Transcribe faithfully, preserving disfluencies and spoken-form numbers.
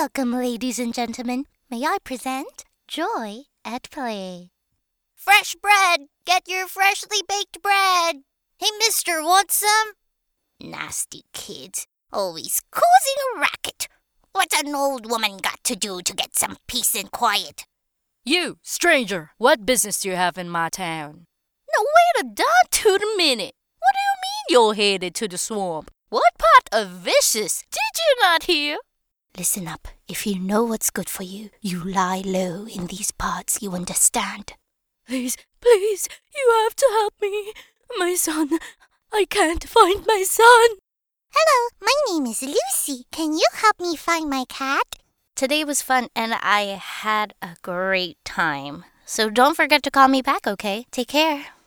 Welcome, ladies and gentlemen. May I present Joy at Play. Fresh bread! Get your freshly baked bread! Hey, mister, want some? Nasty kids. Always causing a racket. What's an old woman got to do to get some peace and quiet? You, stranger, what business do you have in my town? Now wait a darn tootin' minute. What do you mean you're headed to the swamp? What part of vicious did you not hear? Listen up. If you know what's good for you, you lie low in these parts, you understand? Please, please, you have to help me. My son, I can't find my son. Hello, my name is Lucy. Can you help me find my cat? Today was fun and I had a great time. So don't forget to call me back, okay? Take care.